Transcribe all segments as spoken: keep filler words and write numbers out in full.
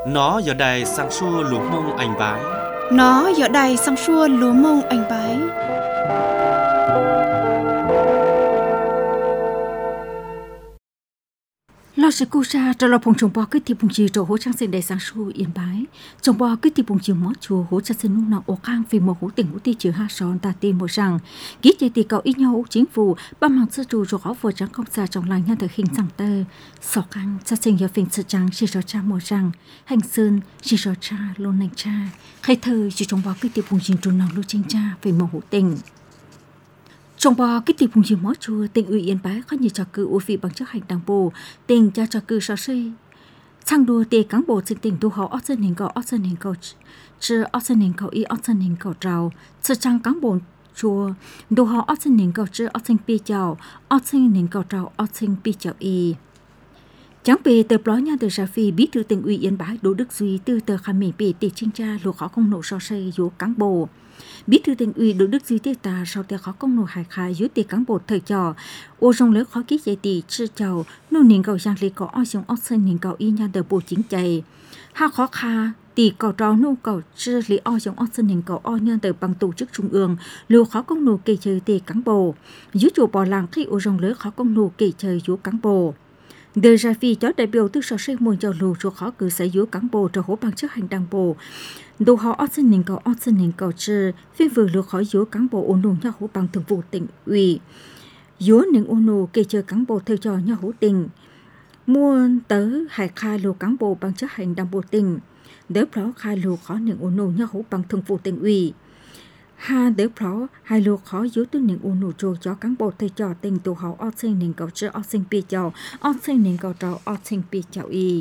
Nó giờ đây sang xua lúa mông anh bái. Nó giờ đây sang xua lúa mông anh bái. Lo sự cố ra cho lo phong trồng bò cái tiệp phong chiều cho hỗ trang sinh đại sang xua yên bái. Trồng bò cái tiệp phong chiều mót chùa hỗ trang sinh nung nọ ô khang vì một hỗ tình hỗ ti chiều ha son ta tin một rằng kỹ chạy thì cậu ít nhau chính phủ ba mang sư chủ cho họ vừa trắng công xa trong làng nhà thời hình rằng tơ sọ khang cha sinh giờ phình sự trắng chỉ cho cha một rằng hành sơn chỉ cho cha luôn nành cha hay thơ chỉ trồng bò cái tiệp phong chiều trốn nào luôn chính cha vì một hỗ tình. Trong bò cái tiệp phùng chiều mót chùa tỉnh ủy Yên Bái có nhiều trò cử ưu vị bằng chức hành đảng bộ tỉnh cha trò cử sở suy sang đua tề cán bộ trên tỉnh tu họ ót dân hình cầu ót dân hình cầu chứ ót dân hình cầu y ót dân hình cầu trào sự trang cán bộ chùa tu họ ót dân hình cầu chứ ót dân pi chào ót dân hình cầu trào ót dân pi chào y chẳng về tờ blog nhà tờ Safi bí thư tỉnh ủy Yên Bái Đỗ Đức Duy từ tờ khám mình về tề trinh tra lùa khó không nổ so xây vô cán bộ bí thư tỉnh ủy Đỗ Đức Duy tiết ta sau tờ khó công nổ hải khai dưới tờ cán bộ thời trò ô trong lớn khó ký dạy tỷ chưa chào nô nền cầu giang lì có oi xuống oi sơn nền cầu y nhà tờ bộ chính chạy ha khó kha tỷ cầu trò nô cầu chưa lì oi xuống oi sơn nền cầu oi nhà tờ bằng tổ chức trung ương lùa khó công nổ kê chơi tờ cán bộ dưới chùa bò làng khi ô trong lớn khó công nổ kê chơi dưới cán bộ. Đời ra phi cho đại biểu từ sở xây môn cho lù cho khó cử sở dưới cán bộ cho hỗ bằng chức hành đảng bộ đồ họ ót xin nền cầu ót xin nền cầu trừ phiên vừa lừa khỏi dưới cán bộ ôn nụ nhau hỗ bằng thường vụ tỉnh ủy dưới nền ôn nụ kê chờ cán bộ theo cho nhau hỗ tỉnh mua tớ hải khai lù cán bộ bằng chức hành đảng bộ tỉnh đỡ đó khai lù khó nền ôn nụ nhau hỗ bằng thường vụ tỉnh ủy ha đỡ đó hai lù khó dưới từ nền ôn nụ trôi cho cán bộ theo cho tỉnh đồ họ ót xin nền cầu trừ ót xin pi chào ót xin nền cầu trào ót xin pi chào y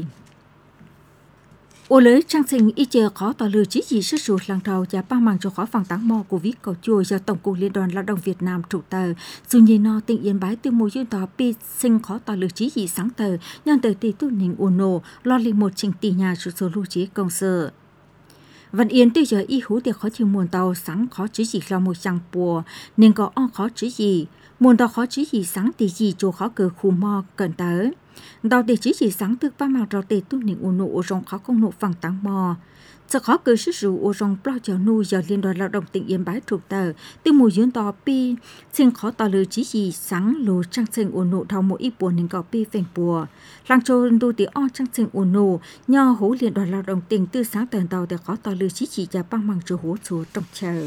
ô lưới trang sinh y chê khó tỏ lừa chỉ gì sức sụt làng trầu và ba màng cho khó phẳng táng mò của viết cầu chùa do Tổng cục Liên đoàn Lao động Việt Nam chủ tờ dù nhìn nó tỉnh Yên Bái tiêu mùi dương tỏ pi sinh khó tỏ lừa chỉ gì sáng tờ nhân tờ tỷ tu nình ồn nổ lo lên một trình tỷ nhà chủ số lưu trí công sở. Văn Yên từ giờ y hú tiệc khó chịu muôn tàu sáng khó chỉ gì lo một chẳng bùa nên có o khó chỉ gì muôn tàu khó chỉ gì sáng tỷ gì chỗ khó cờ khu mò cẩn tới. Đào để chỉ chỉ sáng từ ba màu rau tê tu nịnh u nụ rong khó công nụ phẳng tăng mò. Giờ khó cử sức rủ u rong bao giờ nu giờ Liên đoàn Lao động tỉnh Yên Bái thuộc tờ từ mùi dưỡng tò pi xin khó tò lừa chỉ chỉ sáng lù trang sinh u nụ thao mỗi ít buồn nên có pi phèn bùa. Làng trôi tu tí o trang sinh u nụ nho hú Liên đoàn Lao động tỉnh từ sáng tờ tàu để khó tò lừa chỉ chỉ và băng bằng chỗ hú chúa trong chờ.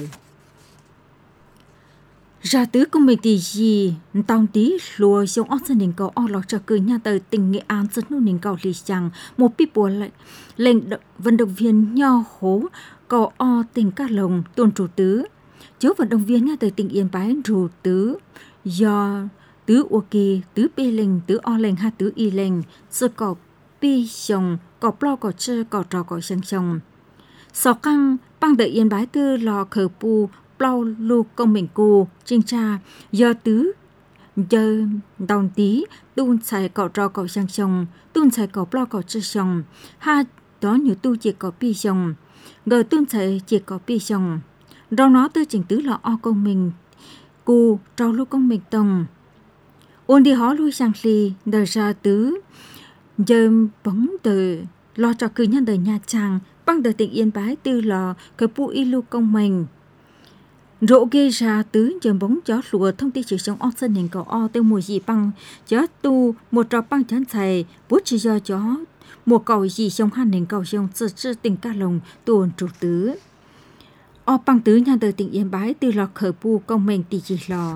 Ra tứ công mình thì gì tao tí lùa giống ớt dân nền cầu o lọ cho cử nhà tờ tỉnh Nghệ An dân nô nền cầu lì chẳng một bí bùa lại lệnh vận động viên nho hố cầu o tỉnh Ca Lồng tuần chủ tứ chứa vận động viên nhà tờ tỉnh Yên Bái rù tứ do tứ ô kỳ tứ bê lệnh tứ o lệnh ha tứ y lệnh sơ cỏ pi chồng cỏ plo cỏ chơ cỏ trò cỏ sang chồng sọ căng băng đợi Yên Bái tư lò khờ pu plau lu công mình cô trinh tra do tứ giờ đồng tí tuôn xài cỏ trò cỏ sang sông tuôn xài cỏ plau cỏ chơ sông ha đó nhiều tu chỉ có pi sông gờ tuôn xài chỉ có pi sông đâu nó tư chỉnh tứ là o công mình cô trao lu công mình tông ôn đi hó lui sang ly đời ra tứ giờ bóng từ lo cho cư nhân đời Nha Trang băng đời tỉnh Yên Bái tư lò cái pu y lu công mình rộ ghê ra tứ giờ bóng gió lùa thông tin chỉ trong o sân hình cầu o tiêu mùi gì băng gió tu một trò băng chán xài bút chỉ do gió một cầu gì trong hai nền cầu trong sự sự tình Ca Lồng tuần chủ tứ o băng tứ nhà đời tỉnh Yên Bái từ lò khởi pu công mình tỷ chỉ lò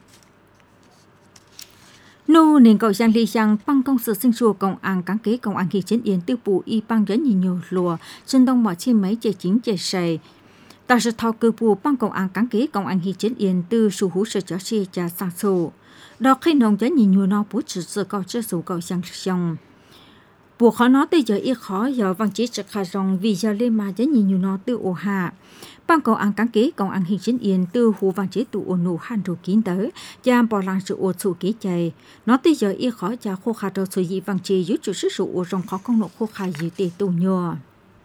nô nền cầu giang ly giang băng công sự sinh chùa công an cán kế công an khi chiến yên tiêu phụ y băng rất nhiều nhiều lùa trên đông mọi chi mấy chạy chính chạy sài ta sẽ thao cơ bù băng công an cán kế công an hi chiến yên từ số hú sở cho xe cha sang sổ đó khi nông giá nhìn nhiều nó bút chữ sự cầu chưa số cầu sang sông buộc khó nó tới giờ ít khó giờ văn chỉ trực khai rong vì giờ lên mà giá nhìn nhiều nó từ ổ hạ băng công an cán kế công an hi chiến yên từ hú văn chỉ tụ ổ nụ han đồ kín tới cha bỏ làng sự ổ chủ kế chạy nó tới giờ ít khó cha khô khá đồ sự gì văn chỉ dưới chủ sức sự ổ rong khó công nộ khô khá gì tệ tụ nhờ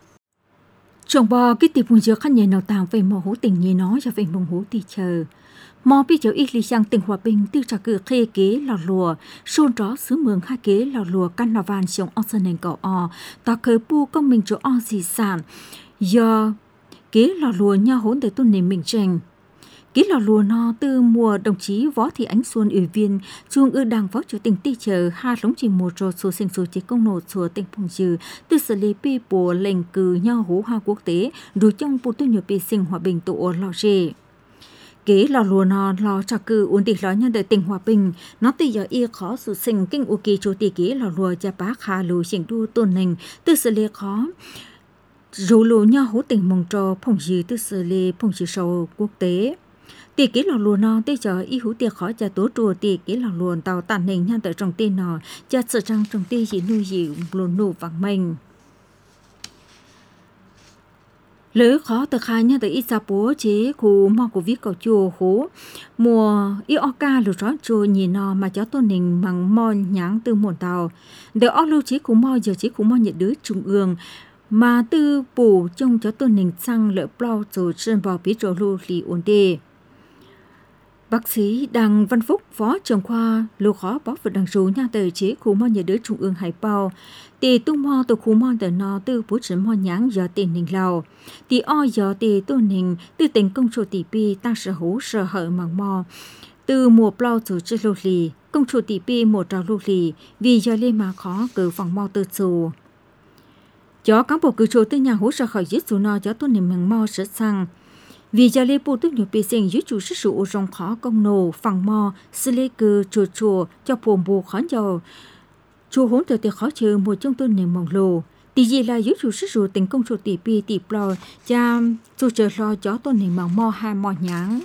trồng bò cái tiệp vùng dừa khăn nhẹ nào tàng về mỏ hú tình nhẹ nó cho về mông hú thì chờ mò bị cháu ít lý sang tỉnh Hòa Bình từ trà cử khê kế lò lùa, xôn rõ xứ mường hai kế lò lùa căn lò vàn sống o sân nền cầu o, ta khởi bu công mình chỗ o di sản, do kế lò lùa nha hỗn để tôn nền mình tranh. Kế lò lùa nó từ mùa đồng chí Võ Thị Ánh Xuân ủy viên Trung ương Đảng Phó Chủ tịch Tây Chờ hai lống chỉ một trò số sinh số chế công nổ số tỉnh Phong Trừ từ xử lý pi bộ lệnh cử nhau hố hoa quốc tế đối trong bộ tư nhập bị sinh Hòa Bình tổ lò rề. Kế lò lùa nó lò trà cử ổn định lò nhân đời tỉnh Hòa Bình nó từ giờ y khó sự sinh kinh ô kỳ chủ tịch kế lò lùa cha bác hà lù chỉnh đu tôn nành từ xử lý khó dù lù nhau hố tỉnh mong trò Phong Trừ từ xử lý Phong Trừ sầu quốc tế. Tỷ kế lò lùa nó tới giờ y hữu tiệc khó cha tố trùa tỷ kế lò lùa tàu tàn hình nhan tới trong tên nó cha sợ rằng trong tên chỉ nuôi dịu lùn nụ vàng mình. Lỡ khó từ khai nha tới ít xa bố chế khu mò của viết cầu chùa hố mùa y o ca lù rõ chùa nhìn nó mà cháu tôn hình bằng mò nháng từ muộn tàu để o lưu chế khu mò giờ chế khu mò nhiệt đới trung ương mà từ bù trong cháu tôn hình sang lỡ plau rồi trên bò bí trò lưu lì ổn đề. Bác sĩ Đặng Văn Phúc, Phó trưởng khoa lưu khó bó vật đằng rú nha tờ chế khu mò nhiệt đới trung ương Hải Bao, tỷ tung mò từ khu mò tờ nó từ bố trình mò nháng do tiền hình lào, tỷ o do tỷ tôn hình từ tỉnh công chủ tỷ pi ta sở hữu sở hợi màng mò, từ mùa plau chủ chế lô lì, công chủ tỷ pi một trào lô lì, vì do lên mà khó cử phòng mò từ chủ. Cho cán bộ cử chủ từ nhà hỗ trợ khỏi giết dù nó cho tôn hình màng mò sở sang, vì giờ lê bộ tức nhiều bị sinh dưới chủ sức sự rong khó công nổ phẳng mò xử lý cư chùa chùa cho phồm bù khó giàu chùa hỗn từ từ khó trừ một trong tôn nền mỏng lồ tỷ gì là dưới chủ sức sự tình công chủ tỷ pi tỷ plo cha chùa chờ lo cho tôn nền mỏng mò hai mò nháng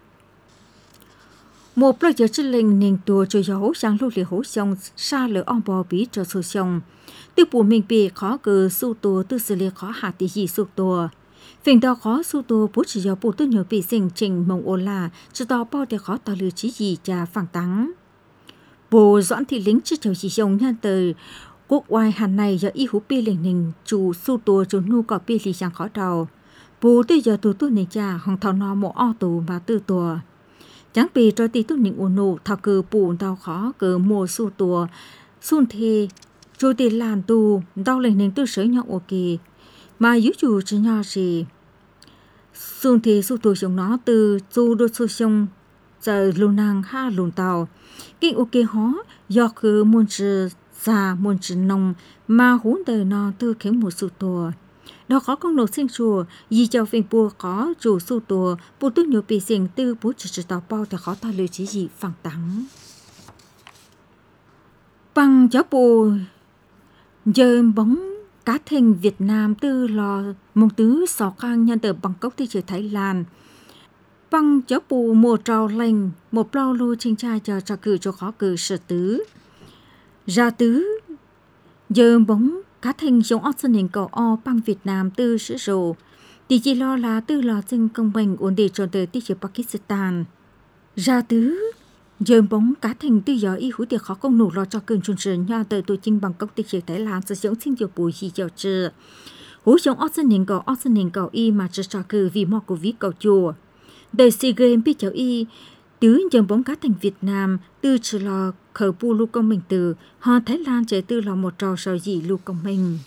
một plo giờ chỉ lệnh nền tua cho giàu sang lưu lệ hỗ xong xa lỡ on bò bí cho số xong từ bộ mình bị khó cử su tua từ xử lý khó hạ tỷ gì su tua Phình đó khó su tô bố chỉ do bộ tư nhiều bị sinh trình mong ô là cho đó bao để khó tỏ lưu chí gì cha phẳng tắng. Bố Doãn Thị Lính chứ chầu chỉ dòng nhân từ quốc oai hàn này do y hú bì lệnh nình chủ su tô chủ nu có bì lì chẳng khó đầu. Bố tư giờ tù tu nền cha hòng thảo nó mộ o tù mà tư tùa. Chẳng bì cho tí tu nình ô nụ thảo cử bù đau khó cử mùa su tùa. Xuân thê chú tì làn tù đau lệnh nình tư sở nhau ô kỳ. Mà yếu chủ chỉ nhỏ gì xuân thì su tù sống nó từ du đô su sông giờ lù nàng ha lùn tàu kinh ok hó do cứ muốn chữ già muốn chữ nông mà hốn đời nó từ khiến một su tù đó khó công nổ sinh chùa vì cho phim bùa có chủ su tù bùa tốt nhiều bị sinh từ bố chữ chữ tàu bao thì khó ta lưu chỉ gì phẳng tắng bằng cháu bù giờ bóng cá thình Việt Nam từ lò mông tứ sò khang nhân từ Bangkok tới chợ Thái Lan. Bằng cháu bù một trào lành, một bao lô trên trai cho trà cử cho khó cử sở tứ. Ra tứ, giờ bóng cá thình giống ớt sân hình cầu o bằng Việt Nam từ sử rộ. Thì chỉ lo là từ lò dân công bình ổn định cho tới tới chợ Pakistan. Ra tứ, giờ bóng cá thành tư gió y hữu tiệc khó công nổ lo cho cơn chuồn sơn nha tới tuổi chinh bằng công ty chế Thái Lan sử dụng sinh diệu bùi gì giàu trừ hữu giống ớt sân hình cầu ớt sân hình cầu y mà cho cho cử vì mò của ví cầu chùa đời sea games bị cháu y tứ giờ bóng cá thành Việt Nam tư trừ lo khởi bu lưu công mình từ họ Thái Lan chế tư là một trò sò gì lưu công mình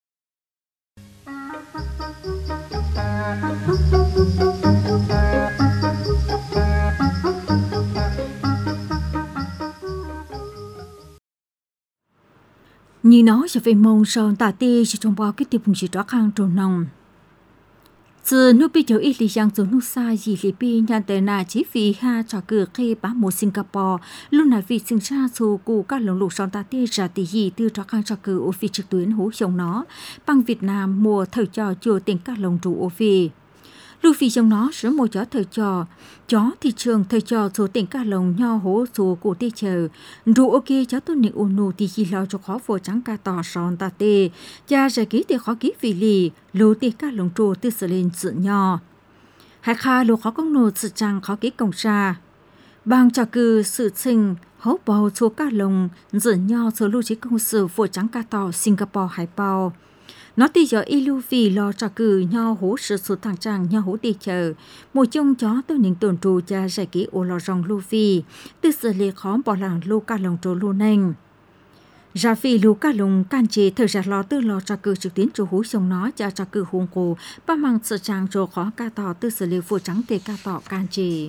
như nó sẽ về mong son tà tê chỉ trong bao cái tiệm chỉ đó khang trồn nòng. Giờ nước bị cháu ít lý giang rồi nước xa gì lý bị nhà tệ na chỉ vì ha cho cửa khi bá một Singapore lúc này vì sinh ra số cụ các lồng lục son tà tê ra tỷ gì từ đó khang cho cửa office trực tuyến hỗ trợ nó bằng Việt Nam mua thời cho chùa tiền các lồng trụ office. Lưu phi trong nó sửa một chó thời trò, chó thị trường thời trò số tỉnh cả lồng nho hố số cổ tê chờ. Rủ ok chó tôn nịnh ôn nụ thì chỉ lo cho khó vô trắng ca tỏ son ta tê. Cha giải ký thì khó ký vì lì, lưu tê cả lồng trù tư sở lên sự nho. Hai kha lưu khó công nụ sự trang khó ký cổng xa. Bằng trả cư sự sinh, hấu bầu số cả lồng dự nho số lưu trí công sự vô trắng ca tỏ Singapore hải bao. Nó tí giờ ilu vì lo cho cử nhau hố sự sự thằng trang nhau hố đi chờ. Một chung chó tôi nín tuần trù cha giải ký ô lo rong lu vì. Từ sự lì khó bỏ làng lu ca lòng trù lu nênh. Ra vì lu ca lòng can chế thời gian lo tư lo cho cử trực tiến trù hú xong nó cha cho cử hôn cổ. Ba mang sự trang trù khó ca tỏ từ sự lì phụ trắng tê ca tỏ can chế.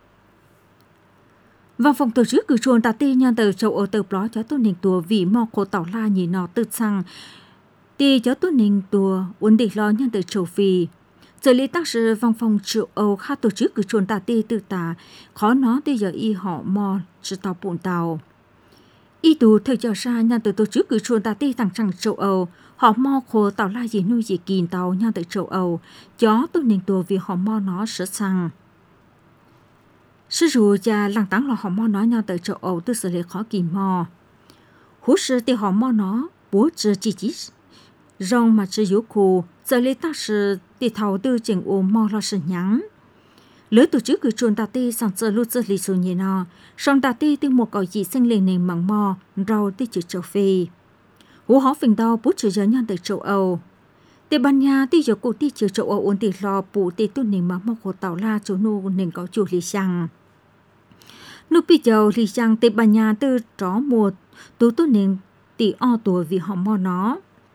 Văn phòng tổ chức cử chuồn tà tê nhân từ châu Âu tờ bló cho tôi nín tùa vì mò khổ tảo la nhìn nó tự sang. Tì cho tôi nín tùa uốn địch lo nhân từ châu Phi. Giờ lý tác sự văn phòng châu Âu khá tổ chức cử chuồn tà tê tự tà. Khó nó tì giờ y họ mò sự tàu bụng tàu. Y tù thời giờ ra nhân từ tổ chức cử chuồn tà tê thằng chẳng châu Âu. Họ mò khổ tảo la gì nuôi gì kìm tàu nhân từ châu Âu. Cho tôi nín tùa vì họ mò nó sửa sang. Sư rùa cha lăng táng là họ mò nó nhau tới châu Âu từ xử lý khó kỳ mò. Hú sư thì họ mò nó bố trừ chỉ chỉ rong mà trừ yếu khu giờ lý tác sư thì thảo tư trình ô mò lo sự nhắn. Lỡ tổ chức cử chuồn tà tê sản sơ lưu sư lý sư nhé nó song tà tê từ một cõi dị sinh lên nền mảng mò rau tới chữ châu Phi. Hú họ phình đau bố trừ giờ nhau tới châu Âu. Tây Ban Nha tí giờ cụ tí chữ châu Âu ổn tì lo bù tì tu nền mà mò khổ tàu la chỗ nô nền có chủ lý sang. Lúc bây giờ lý sang Tây Ban Nha từ tró một tú tu nền tỷ o tuổi vì họ mò nó.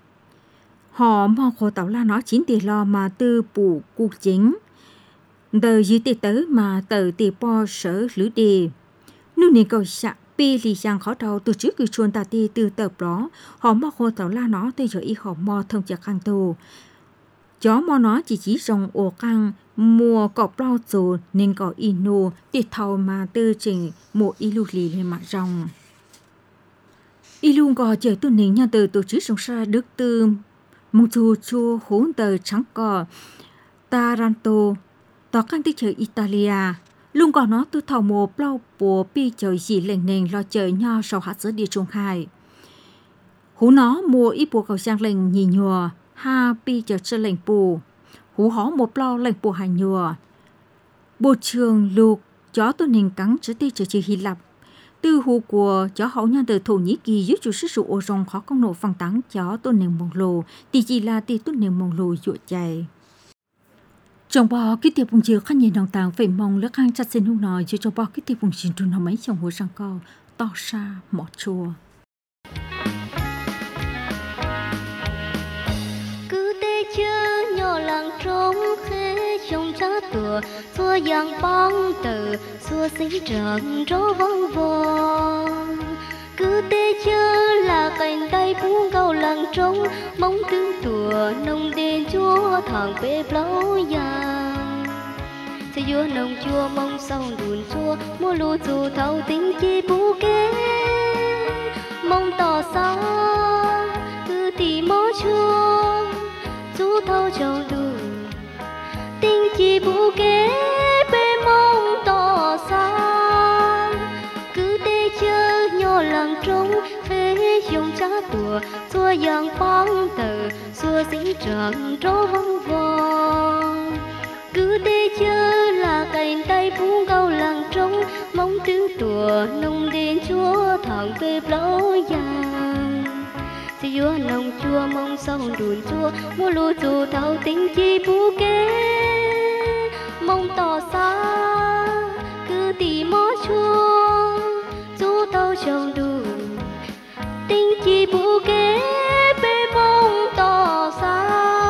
Họ mò khổ tàu la nó chính tỷ lo mà từ bù cụ chính. Đời dưới tỷ tới mà từ tỷ po sở lữ đề. Nếu nền cầu sạc Pi lý sang khó đầu từ trước cử chuồn tà tì từ tập đó. Họ mò khổ tàu la nó tới giờ y họ mò thông chạc khăn tù. Chó mò nó chỉ chỉ rồng ổ căng mua cọp bao dù nên có inu tiệt thầu mà tư trình một ilu lì lên mặt rồng. Ilu gò chờ tu nền nhà từ tổ chức sống xa đức tư mong chu chu hốn tờ trắng cò Taranto tỏ căng tích chờ Italia. Luôn gò nó tu thầu một bao bùa pi chờ gì lệnh nền lo chờ nho sau hạt giữa địa trung khai. Hú nó mua ít bùa cầu sang lệnh nhì nhùa ha pi chờ chân lệnh bù. Hú hó một lo lệnh bùa hành nhùa. Bộ trường lục chó tuần hình cắn chứ tê chờ chì Hy Lạp. Từ hú của chó hậu nhân từ Thổ Nhĩ Kỳ dưới chủ sức sụ ô rong khó công nổ phăng tắng chó tuần hình mông lồ. Tì chỉ là tì tuần hình mông lồ dụa chạy. Trong bò cái tiệp bùng chiều khăn nhìn đồng tàng phải mong lỡ khăn chặt xin hông nói chứ trong bò cái tiệp bùng chiều trùn hò mấy chồng hối sang co to xa mọt chua. Cứ tê chơ nhỏ làng trống khế trong cha tùa xua giang băng tờ xua sinh trợn rô vong vong. Cứ tê chơ là cành tay phú cầu làng trống mong tương tùa nông đền chúa thằng bê blau giang. Sẽ vua nông chua mong sau đùn chua mua lù dù thâu tính chi bú kế mong tỏ xa cứ thì mó chua chú thâu châu đủ tính chi bú kế bê mong tỏ xa cứ tê chơ nhỏ làng trống phê dùng cha tùa xua giang băng tờ xua sinh trợn rô vong vong. Cứ tê chơ là cành tay phú cầu làng trống mong tương tùa nông đền chúa thằng về blau giang. Sẽ vua nông chua mong sau đùn chua mua lúa dù thâu tính chi bú kế mong tỏ xa cứ tì mó chua dù thâu trồng đủ tính chi bú kế bê mong tỏ xa.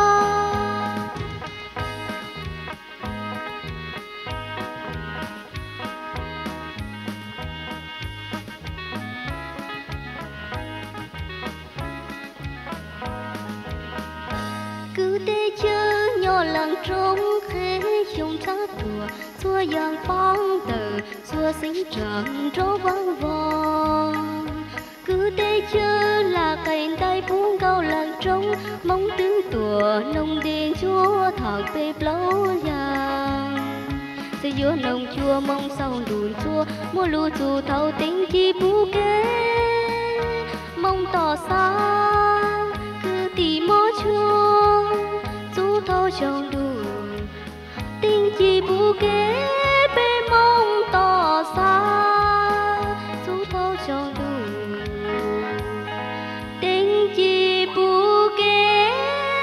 Cứ tê chơ nhỏ làng trống khế trong cha tùa xua giang băng tờ xua sinh trợn rô vang vong. Cứ tê chơ là cành tay phú cầu làng trống mong tương tùa nông đền chúa thằng bê blau giang. Sẽ vua nông chua mong sau đùn chua mua lù dù thâu tính chi bú kế mong tỏ xa cứ tì mó chua chú thâu trồng đủ tính chi bú kế bê mong tỏ xa chú thâu trồng đủ tính chi bú kế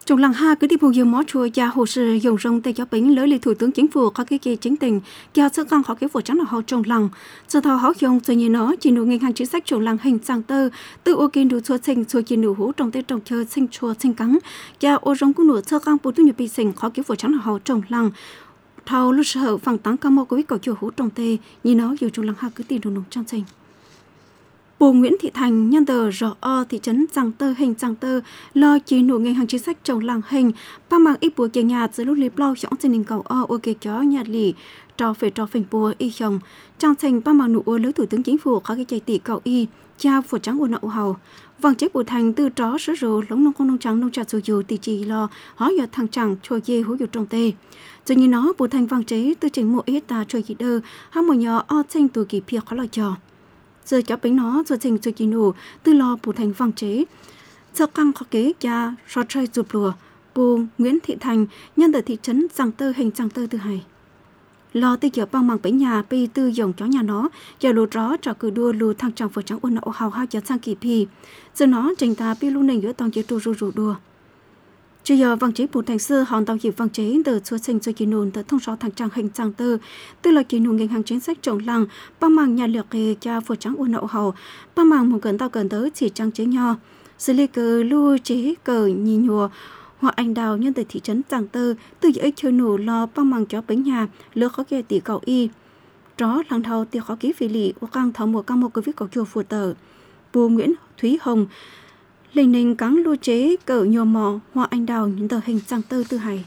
Trong lần hai cứ đi bộ mó chùa gia hồ sơ dùng rong tây cho bánh lỡ lý thủ tướng chính phủ có cái kỳ chính tình gia sức căng họ cái vụ trắng là họ trong lần giờ thọ họ dùng rồi như nó chỉ nụ ngành hàng chính sách trong lần hình sang tơ từ ô kinh đủ chùa sinh chùa chỉ nụ hú trong tây trong chơi sinh chùa sinh cắn gia ô rong cũng nụ sơ căng bộ tư nhập bị sinh họ cái vụ trắng là họ trong lần thầu lúc sợ phẳng tăng cam mô của cái chùa hú trong tây như nó dù trong lần hai cứ tiền đồ nông trang sinh. Bồ Nguyễn Thị Thành nhân tờ rõ o thị trấn Giang Tơ hình Giang Tơ lo chỉ nụ ngành hàng chính sách trồng làng hình ba mang ít bùa kia nhà dưới lúc liệp lau chọn trên đình cầu o ô kê chó nhà lì trò phê trò phình bùa y chồng trang thành ba mang nụ ô lưới thủ tướng chính phủ có cái chạy tỷ cầu y cha phổ trắng ôn nậu hầu vàng chế Bồ Thành tư tró sứ rồ lống nông con nông trắng nông trà dù dù tỷ trì lo hóa giờ thằng chẳng chua dê hú dù trong tê rồi như nó Bồ Thành vàng chế tư trình mỗi ít ta chua gì đơ hai một nhỏ o tranh tù kỳ pia khó lo trò giờ cho bánh nó rồi thành rồi chỉ nổ từ lo Bồ Thành vang chế giờ căng khó kế cha so chơi rụp lùa Bồ Nguyễn Thị Thành nhân ở thị trấn Giang Tơ hình Giang Tơ từ hải lo từ giờ băng bằng bánh nhà pi tư dòng chó nhà nó giờ lùa rõ trò cử đua lùa thằng chàng vừa trắng ôn nậu hào hao giờ sang kỳ pi giờ nó trình ta pi luôn nền giữa toàn chế trù rù rù đùa chưa giờ vang chế Bồ Thành xưa hòn tàu dịp vang chế từ xua sinh rồi chỉ nôn từ thông số thằng trang hình Giang Tơ tức là chỉ nôn ngành hàng chính sách trồng làng băng mang nhà liệt kê cha vừa trắng ôn nậu hầu băng mang một gần tàu gần tới chỉ trang chế nho xử lý cờ lưu chế cờ nhì nhùa hoặc anh đào nhân từ thị trấn Giang Tơ từ dễ chơi nổ lo băng mang chó bánh nhà lỡ khó kê tỷ cầu y đó làng thầu tiêu khó ký phi lì hoặc căng thầu một căng một cái viết cầu chùa phù tờ Bùa Nguyễn Thúy Hồng linh ninh cắn lưu chế cỡ nhò mò hoa anh đào những tờ hình Giang Tơ tư hải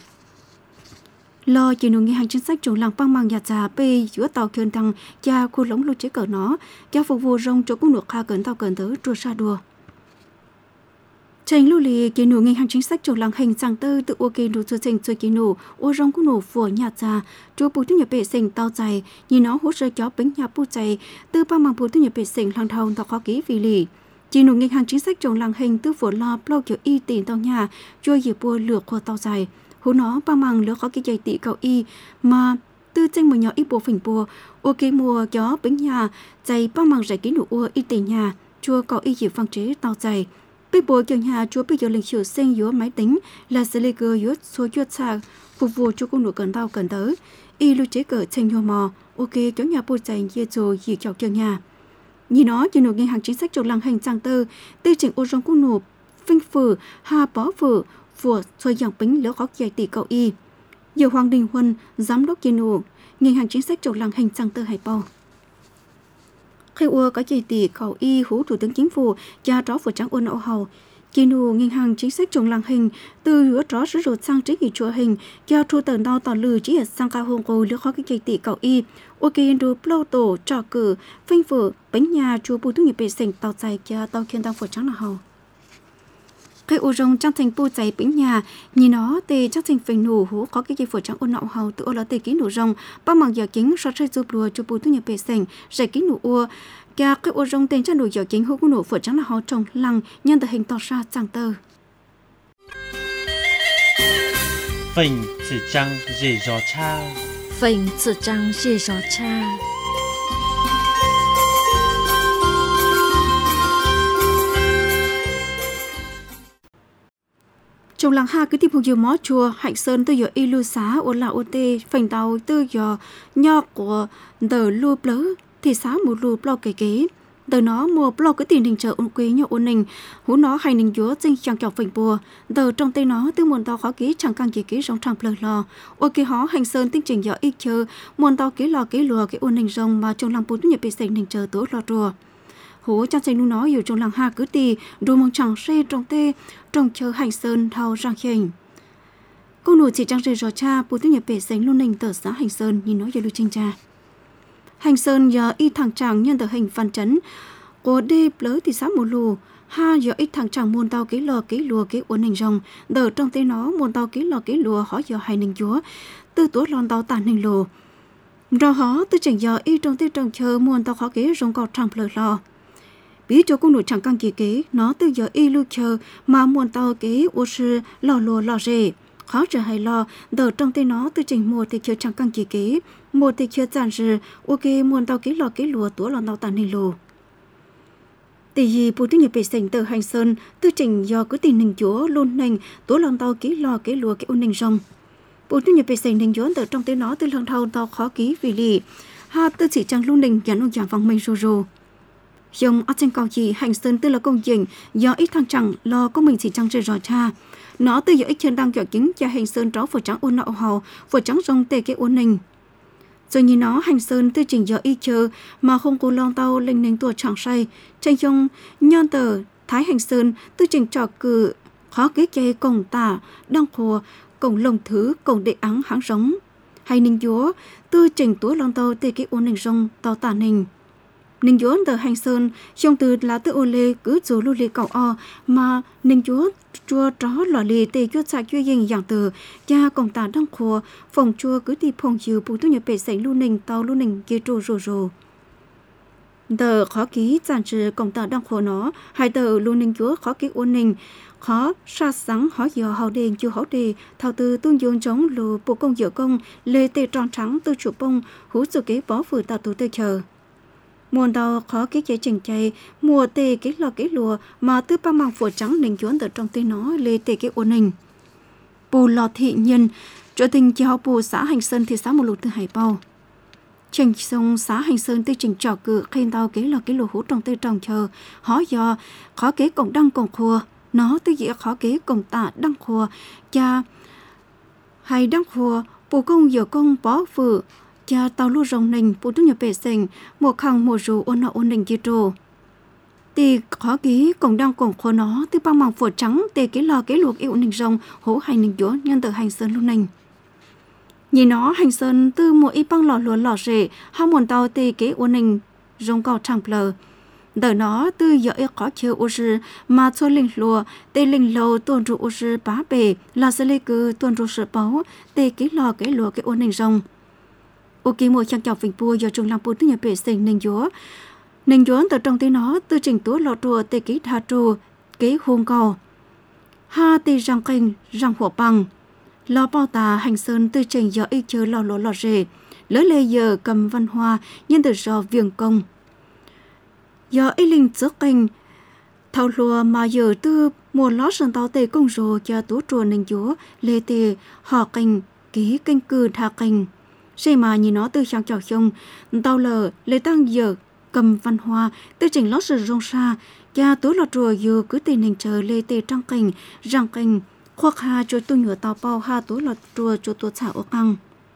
lo chỉ nụ nghi hành chính sách chủ làng băng mang nhạt già bê giữa tàu kiên thăng cha khu lống lưu chế cỡ nó cha phục vụ rong chỗ cũng được kha cẩn tàu cẩn tới trua sa đùa tranh lưu lì chỉ nụ nghi hành chính sách chủ làng hình Giang Tơ tự ok đủ cho trình cho chỉ nụ ô rong cũng nổ phủa nhạt già chỗ bù thu nhập bể sinh tàu dài nhìn nó hỗ trợ chó bánh nhà bù dày từ băng mang bù thu nhập bể sinh làng thầu tàu khó ký vì lì chỉ nụ ngành hàng chính sách trồng làng hình tư phổ lo plau kiểu y tiền tàu nhà cho dịp bùa lửa của tàu dài hú nó ba mang lửa khó cái dây tỷ cầu y mà tư tranh một nhỏ ít bộ phỉnh bùa ok mùa gió bánh nhà dày ba mang giải ký nụ ua y tiền nhà chua cầu y dịp phăng chế tàu dài bây bùa kiểu nhà chua bây giờ lịch sử sinh giữa máy tính là xử lý cơ giữa số chuột xa phục vụ cho con nụ cần tàu cần tới y lưu chế cỡ tranh nhô mò ok kiểu nhà bùa dày dễ rồi dịp chọc kiểu nhà như nó chỉ nộp ngân hàng chính sách trong làng hình Giang Tơ tư trình ô rong cũng nộp phinh phử hà bó phử phùa xoay dòng bính lỡ khó dạy tỷ cậu y nhiều Hoàng Đình Huân giám đốc chỉ nộp ngân hàng chính sách trong làng hình Giang Tơ hải bao khi ua có dạy tỷ cậu y hú thủ tướng chính phủ cha tró phù trắng ôn ậu hầu chỉ nụ ngân hàng chính sách trong làng hình từ hứa tró sử dụng sang trí nghị chùa hình cho thu tờ đo tỏ lử chỉ ở sang cao hồng cô lỡ khó cái dạy tỷ cậu y ok đồ plau tổ trò cử phanh phở bánh nhà chùa bù thu nhập bể sành tàu dài cho tàu kiên tàu phở trắng là hầu cái ô rong trang thành bù dày bánh nhà nhìn nó tê trang thành phình nổ hú có cái dây phở trắng ôn nậu hầu tự ô là tê ký nổ rong bao mảng giờ kính so chơi giúp lùa chùa bù thu nhập bể sành giải ký nổ ua cả cái ô rong tên trang nổ giờ kính hú cũng nổ phở trắng là hầu trồng lăng nhân tờ hình to ra Giang Tơ phình chỉ trăng dễ gió cha phình chỉ trăng dễ gió cha trong làng ha cứ tiếp tục mó chùa Hạnh Sơn từ giờ y lưu xá ô là ô tê phành tàu từ giờ nho của tờ lưu plớ thì xá một lưu plo kể kế tờ nó mua plo cái tiền đình trợ ôn quý nhỏ ôn ninh hú nó hay ninh chúa dinh chẳng chọc phành bùa tờ trong tay nó từ muôn tàu khó ký chẳng càng kể kế trong trăng plờ lò ô kê hó Hành Sơn tinh trình giờ ít chờ muôn tàu ký lò ký lùa cái ôn ninh rồng mà trong làng bút nhập bị sành ninh chờ tối lò rùa hú cha xanh nóอยู่trong làng ha cứ tì đồ mong chẳng xe trong tê trong chờ Hành Sơn thao răng hình cô nụ chỉ trang rề rò cha bút nhập bị sành luôn ninh tờ xã Hành Sơn nhìn nó giờ lưu trình cha Hành Sơn giờ y thằng chàng nhân tờ hình văn chấn của đê lỡ thì xã một lù ha giờ ít thằng chàng muôn tao ký lò ký lùa ký uốn hình rồng đờ trong tay nó muôn tao ký lò ký lùa họ giờ hay ninh chúa tư tuổi lon tao tàn hình lù rồi họ tư chỉnh giờ y trong tay trong chờ muôn tao khó ký rồng cọt trăng plờ lò bí cho cô nụ chẳng căng kỳ kế nó từ giờ y lưu chờ mà muôn tao ký uốn sư lò lùa lò rề khó trở hay lo đờ trong tay nó tư chỉnh mua thì chưa chẳng căng kỳ kế một thì chưa giản dư ok muôn tao ký lò ký lùa tuổi lon tao tàn hình lù Tỷ gì bộ tư nhập bề sinh từ hành sơn tư trình do cứ tình hình chúa luôn nành tố lần tàu ký lo ký lùa cái ôn nành rong. Bộ tư nhập bề sinh nành chúa từ trong tiếng nó từ lần thâu tàu khó ký vì lì ha tư chỉ trang luôn nành dàn ông giảng vòng mình rô rô. Dòng ở trên cầu chỉ hành sơn tư là công trình do ít thăng chẳng lo có mình chỉ trang rời rõ cha. Nó từ do ít chân đang kiểu chính cho hành sơn đó vừa trắng ôn nọ hầu vừa trắng rong tê cái ôn nành. Rồi nhìn nó hành sơn tư trình do y chờ mà không có lòng tàu lên nền tuổi chẳng say. Tranh trong nhân tờ Thái hành sơn tư trình trò cử khó kế chế cổng tả đăng khổ cổng lồng thứ cổng đệ áng háng rống. Hay ninh dúa tư trình tuổi lòng tàu tê cái ôn nền rong tàu tả nền. Ninh dúa tờ hành sơn trong từ lá tư ô lê cứ dù lưu lê cầu o mà ninh dúa chua tró lò lì tê chua xa chua dình dạng từ cha cổng tả đăng khổ phòng chua cứ đi phòng chiều bù tu nhập bể sảnh lưu nình tàu lưu nình kia trù rồ rồ. Tờ khó ký giản trừ cổng tả đăng khổ nó hai tờ lưu nình chúa khó ký ôn nình khó xa sáng khó giờ hào đền chưa hảo đề thảo từ tuôn dương chống lù bộ công giữa công lê tê tròn trắng tư chủ bông hú sự kế bó vừa tạo tù tê chờ. Muôn đào khó cái chế chỉnh chay mùa tê cái lò cái lùa mà tư ba màng phổ trắng nình chuốn từ trong tê nó lê tê cái ôn nình. Bù lò thị nhân trở tình chỉ học bù xã Hành Sơn thị xã một lục từ Hải Bao. Trình sông xã Hành Sơn tư trình trò cự khen tao cái lò cái lùa hú trong tê trồng chờ khó do khó kế cổng đăng cổng khua nó tư dĩa khó kế cổng tạ đăng khua cha hay đăng khua bù công giờ công bó phử cha tàu lưu rồng nình bù tu nhập bể sình một khang một rù ôn nọ ôn nình kia trồ tì khó ký cổng đăng cổng khô nó tư ba màng phổ trắng tì cái lò cái luộc yêu nình rồng hố hành nình chúa nhân từ Hành Sơn lưu nình nhìn nó Hành Sơn tư một y băng lò lúa lò rể hai muôn tàu tì cái ôn nình rồng cao trăng plờ đời nó tư giờ y khó chơi ô sư mà cho linh lùa tê linh lầu tuôn rụ ô sư bá bể là sẽ lê cư tuôn rụ sự báu tê cái lò cái lúa cái ôn nình rồng. Ok một trang chọc vinh bùa do trung làm bùa tư nhập bể sinh nền dúa. Nền dúa từ trong tên nó tư trình tố lọ trùa tê ký thà trù ký hôn cầu. Ha tê răng kinh răng火bằng. Lò bao tà Hành Sơn tư trình do y chơ lò lỗ lò rể. Lỡ lê giờ cầm văn hoa nhân từ do viếng công. Do y linh trước kinh thảo lùa mà giờ tư mùa ló sơn tàu tê công rồ cho tố trùa nền dúa lê tê họ kinh ký kinh cư thà kinh. Sẽ mà nhìn nó từ sáng trò xong, tàu lờ lê tăng giờ cầm văn hoa tư trình lót sự rong xa, cha tối lọt rùa dù cứ tình hình chờ lê tê trăng kinh, răng kinh, khoác hà cho tôi nhựa tàu bao hà tối lọt rùa cho tôi xả ổ căng.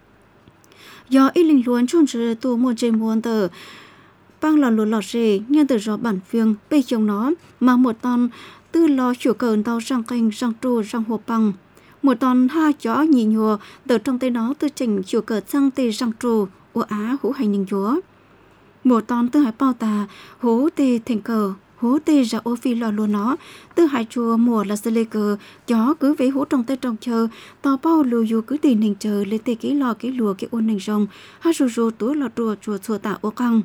Do ít linh luôn chôn rửa tôi mua trên muôn tờ, băng lò lùa lọt rề, nhân từ gió bản phiêng, bê chồng nó, mà một ton tư lo chủ cờn tàu răng kinh, răng trù, răng hộp bằng. Một ton ha chó nhị nhùa từ trong tay nó tư trình chiều cờ sang tê răng trù của Á hữu hành ninh chúa. Một ton tư hải bao tà hố tê thành cờ hố tê ra ô phi lò lùa nó tư hải chùa mùa là sơ lê cờ chó cứ vế hố trong tay trong chờ tàu bao lùa dù cứ tìm hình chờ lê tê ký lò ký lùa ký ôn hình rồng ha rù rù túi lò chùa chùa chùa tạ ô căng.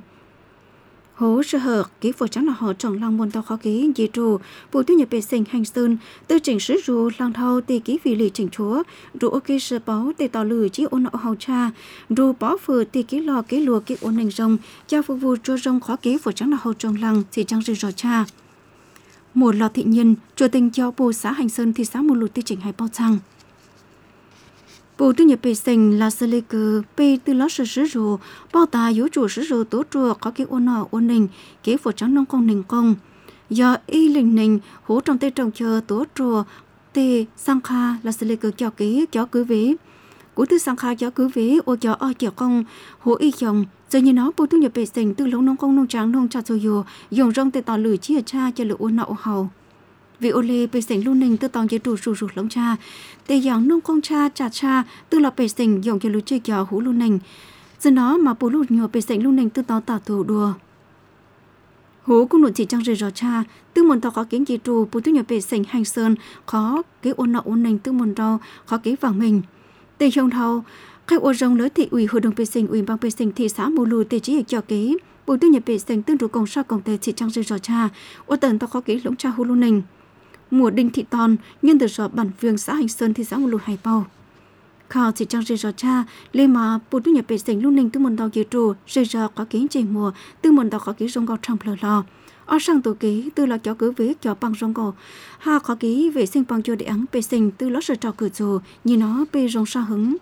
Hố sơ hở ký phổ trắng là họ trọng lăng môn tàu khó ký dì trù bộ tư nhập bể sinh Hành Sơn tư trình sứ rù lăng thâu tì ký vì lì trình chúa rù ok sơ báo tì tàu lử chí ôn nọ hầu cha rù bó phử tì ký lò ký lùa ký ôn hình rồng cha phục vụ cho rồng khó ký phổ trắng là họ trọng lăng thì trăng rì rò cha. Một lò thị nhân chùa tình cho bù xã Hành Sơn thị xã một lụt tư trình hay bao trăng. Bộ tư nhập bể sinh là sơ lê cờ bê tư lót sơ sứ rù bao tà yếu chủ sứ rù tố trùa có cái ôn nọ ôn nình kế phổ trắng nông công nình công do y linh nình hố trong tê trồng chờ tố trùa tê sang kha là sơ lê cờ cho kế cho cứ vế cú tư sang kha cho cứ vế ô cho o chở công hố y chồng giờ như nó bộ tư nhập bể sinh tư lông nông công nông trắng nông trà rồi dù dùng rong tê tỏ lử chia cha cho lử ôn nọ hầu. Vì ô lê bể sinh lưu ninh tư tòng chế trù rù rù lông cha tê dòng nông công cha trà cha tư lọ bể sinh dùng cho lưu chơi cho hú lưu ninh giờ nó mà bố lưu nhiều bể sinh lưu ninh tư tòng tả thủ đùa hú cũng luận chỉ trang rời rò cha tư môn tàu khó kiến chế trù bố tư nhập bể sinh Hành Sơn khó cái ôn nọ ôn ninh tư môn rau khó cái vàng mình tê trong thâu khai ô rong lỡ thị ủy hội đồng bể sinh ủy ban bể sinh thị xã mù lù tê chỉ cho kế bố tư nhập bể sinh tương trụ công sao công tê chỉ trang rời rò cha ô tần tàu khó ký lũng cha hú lưu ninh. Mùa đinh thị tòn nhân từ rõ bản viếng xã Hành Sơn thị xã một lụt Hải Bao. Khảo chỉ trang rơi rõ cha lê mà bộ tư nhập bể sinh lưu ninh tư môn tàu chế trù rơi rõ có kiến chế mùa tư môn tàu có kiến rong gạo trong lờ lò ở sang tổ ký từ là cho cứ với cho bằng rong cổ ha khó ký vệ sinh bằng cho để ăn bê sinh từ lót sợ trò cửa dù như nó bê rong sa hứng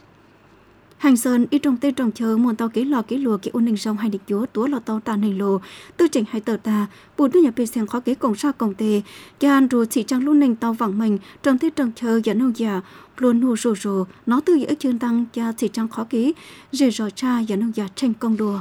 hành sơn ít trong tây trồng chờ muốn tàu ký lò ký lùa ký ôn ninh sông hai địch chúa túa lò tàu tàn hình lồ tư chỉnh hai tờ ta bùn tư nhà bê sinh khó ký cổng sa cổng tề gian rồi chỉ trang luôn ninh tàu vắng mình trong tây trồng chờ dẫn hông già luôn hù rồ rồ nó từ giữa chương tăng cha chỉ trang khó ký rề rò cha dẫn hông già tranh công đùa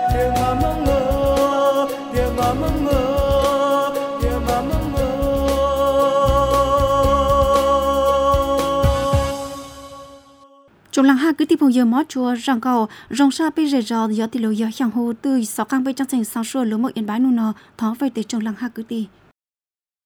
mơ, yeah, mama mơ. trong làng ha cứ tiếp phong giờ mót chùa rằng cầu rong sa bây giờ giờ giờ thì lâu giờ chẳng hồ tươi sáu căng bây trong thành sáng sủa lúa một yên bái nụ nọ thó về từ trong làng ha cứ đi